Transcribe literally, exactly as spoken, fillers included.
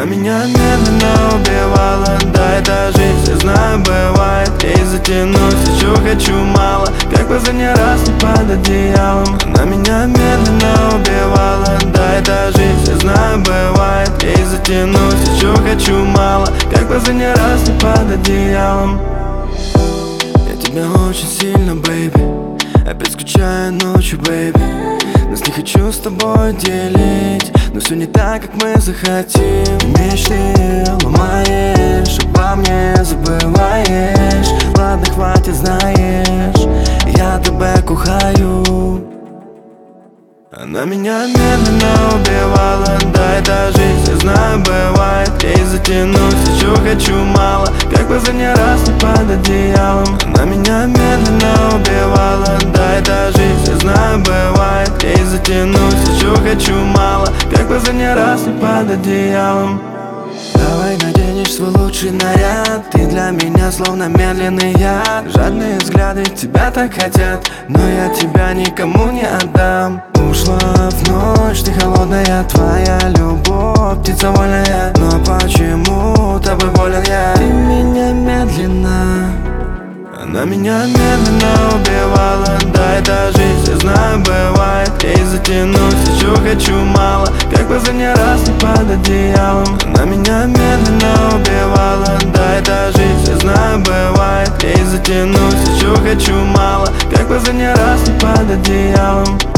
меня медленно убивала. Да, это жизнь, я знаю, бывает. И затянуть хочу, хочу мало, как последний раз не под одеялом. Она меня медленно убивала. Да, это жизнь, я знаю, бывает. И затянуть хочу, хочу мало, как последний раз не под одеялом. Я тебя очень сильно, бэйби, опять скучаю ночью, бэйби. Нас не хочу с тобой делить, но все не так, как мы захотим. Мечты ломаешь, обо мне забываешь. Ладно, хватит, знаешь, я тебя кухаю. Она меня медленно убивала. Да, это жизнь, я знаю, бывает. И затянуть хочу, хочу мало, как последний раз не под одеялом. Она меня медленно убивала. Да, это жизнь, я знаю, бывает. И затянуть хочу, хочу мало, как последний раз не под одеялом. Давай наденешь свой лучший наряд. Ты для меня словно медленный яд. Жадные взгляды тебя так хотят, но я тебя никому не отдам. Ушла в ночь, ты холодная, твоя любовь, птица вольная. Но почему тобой болен я? Ты меня медленно. Она меня медленно убивала. Да, это жизнь, я знаю, бывает. И затянуть хочу, хочу мало, как последний раз не под одеялом. Она меня медленно убивала. Да, это жизнь, я знаю, бывает. И затянуть хочу, хочу мало, как последний раз не под одеялом.